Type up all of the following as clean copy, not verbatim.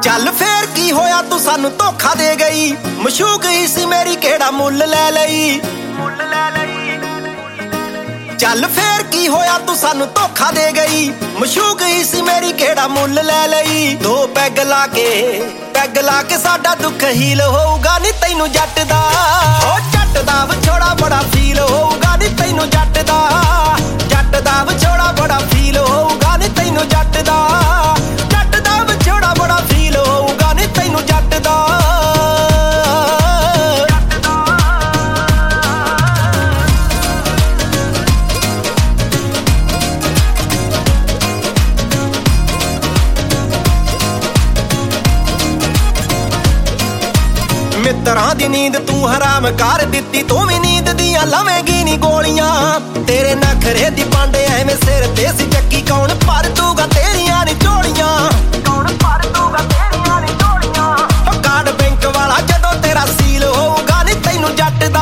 ਚੱਲ ਫੇਰ ਕੀ ਹੋਇਆ ਤੂੰ ਸਾਨੂੰ ਧੋਖਾ ਦੇ ਗਈ। ਮਸ਼ੂਕ ਹੀ ਸੀ ਮੇਰੀ ਕਿਹੜਾ ਮੁੱਲ ਲੈ ਲਈ। ਚੱਲ ਫੇਰ ਕੀ ਹੋਇਆ ਤੂੰ ਸਾਨੂੰ ਧੋਖਾ ਦੇ ਗਈ। ਮਸ਼ੂਕ ਹੀ ਸੀ ਮੇਰੀ ਕਿਹੜਾ ਮੁੱਲ ਲੈ ਲਈ। ਦੋ ਪੈਗ ਲਾ ਕੇ ਸਾਡਾ ਦੁੱਖ ਹੀਲ ਹੋਊਗਾ ਨੀ ਤੈਨੂੰ ਜੱਟ ਦਾ। ਓ ਜੱਟ ਦਾ ਵਿਛੋੜਾ ਬੜਾ ਫੀਲ ਹੋਊਗਾ ਨੀ ਤੈਨੂੰ ਜੱਟ ਦਾ। ਜੱਟ ਦਾ ਵਿਛੋੜਾ ਬੜਾ ਫੀਲ ਹੋਊਗਾ ਨੀ ਤੈਨੂੰ ਜੱਟ ਦਾ। ਜੱਟ ਦਾ ਵਿਛੋੜਾ ਬੜਾ ਫੀਲ ਹੋਊਗਾ ਨੀ ਤੈਨੂੰ ਜੱਟ ਦਾ। ਮਿੱਤਰਾਂ ਦੀ ਨੀਂਦ ਤੂੰ ਹਰਾਮ ਕਰ ਦਿੱਤੀ। ਤੂੰ ਵੀ ਨੀਂਦ ਦੀਆਂ ਲਵੇਂਗੀ ਨੀ ਗੋਲੀਆਂ। ਤੇਰੇ ਨਖਰੇ ਦੀ ਪਾਂਡੇ ਐਵੇਂ ਸਿਰ ਤੇ ਸੀ ਚੱਕੀ। ਕੌਣ ਭਰ ਦੂਗਾ ਤੇਰੀਆਂ ਨੀ ਝੋਲੀਆਂ। ਓ ਕਾਰਡ ਬੈਂਕ ਵਾਲਾ ਜਦੋਂ ਤੇਰਾ ਸੀਲ ਹੋਊਗਾ ਨੀ ਤੈਨੂੰ ਜੱਟ ਦਾ।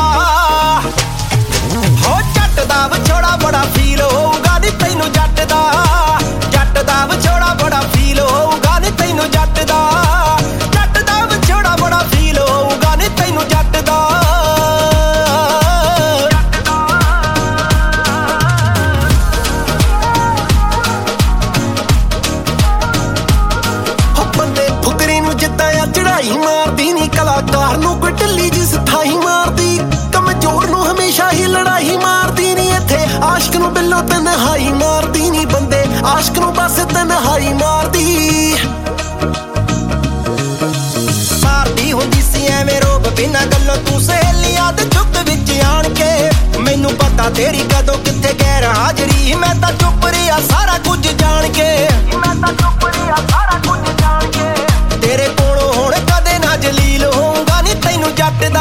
ਹੋ ਜੱਟ ਦਾ ਵਿਛੋੜਾ ਬੜਾ ਫੀਲ ਹੋਊਗਾ ਨੀ ਤੈਨੂੰ ਜੱਟ ਦਾ। ਜੱਟ ਦਾ ਵਿਛੋੜਾ ਬੜਾ ਫੀਲ ਹੋਊਗਾ ਨੀ ਤੈਨੂੰ ਜੱਟ ਦਾ। ਜੱਟ ਦਾ ਵਿਛੋੜਾ ਬੜਾ ਫੀਲ ਹੋਊਗਾ ਨੀ ਤੈਨੂੰ ਜੱਟ ਦਾ। ਬੰਦੇ ਫੁਕਰੀ ਨੂੰ ਜਿੱਦਾਂ ਆ ਚੜਾਈ ਮਾਰਦੀ ਨੀ। ਕਲਾਕਾਰ ਨੂੰ ਕੋਈ ਢਿੱਲੀ ਜੀ ਸਥਾਈ ਮਾਰਦੀ। ਕਮਜ਼ੋਰ ਨੂੰ ਹਮੇਸ਼ਾ ਹੀ ਲੜਾਈ ਮਾਰਦੀ ਨੀ। ਇੱਥੇ ਆਸ਼ਕ ਨੂੰ ਬਿੱਲੋ ਤਨਹਾਈ ਮਾਰਦੀ ਨੀ। ਬੰਦੇ ਆਸ਼ਕ ਨੂੰ ਬਸ ਤਨਹਾਈ ਮਾਰਦੀ। ਮਾਰਦੀ ਹੁੰਦੀ ਸੀ ਐਵੇਂ ਰੋਬ ਬਿਨਾਂ ਗੱਲੋਂ ਤੂੰ ਸਹੇਲੀਆਂ ਦੇ ਚੁੱਕ ਵਿੱਚ ਆਣ ਕੇ। ਮੈਨੂੰ ਪਤਾ ਤੇਰੀ ਕਦੋਂ ਕਿੱਥੇ ਗੈਰ ਹਾਜ਼ਰੀ। ਮੈਂ ਤਾਂ ਚੁੱਪ ਰਿਹਾ ਸਾਰਾ ਕੁਝ ਜਾਣ ਕੇ। ਤੇਰੇ ਕੋਲੋਂ ਹੁਣ ਕਦੇ ਨਾ ਜਲੀਲ ਹੋਊਗਾ ਨੀ ਤੈਨੂੰ ਜੱਟ ਦਾ।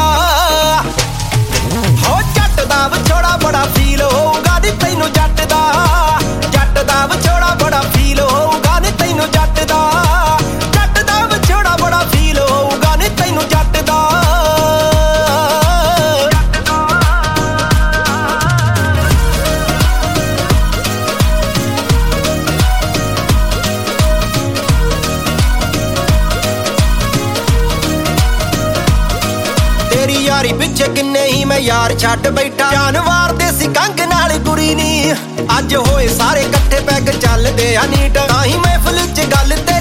ਹੋ ਜੱਟ ਦਾ ਵਿਛੋੜਾ ਬੜਾ ਫੀਲ ਹੋਊਗਾ ਨੀ ਤੈਨੂੰ ਜੱਟ ਦਾ। ਜੱਟ ਦਾ ਵਿਛੋੜਾ ਬੜਾ ਫੀਲ ਹੋਊਗਾ ਨੀ ਤੈਨੂੰ ਜੱਟ ਦਾ। ਜੱਟ ਦਾ ਵਿਛੋੜਾ ਬੜਾ ਫੀਲ ਹੋਊਗਾ ਨੀ ਤੈਨੂੰ ਜੱਟ ਦਾ। ਤੇਰੀ ਯਾਰੀ ਪਿੱਛੇ ਕਿੰਨੇ ਹੀ ਮੈਂ ਯਾਰ ਛੱਡ ਬੈਠਾ। ਜਾਨਵਾਰ ਦੇ ਸੀ ਕੰਗ ਨਾਲ ਗੁਰੀ ਨੀ। ਅੱਜ ਹੋਏ ਸਾਰੇ ਇਕੱਠੇ ਪੈਗ ਚੱਲਦੇ ਆ ਨੀਟ। ਤਾਂ ਹੀ ਮਹਿਫਿਲ 'ਚ ਗੱਲ ਤੇ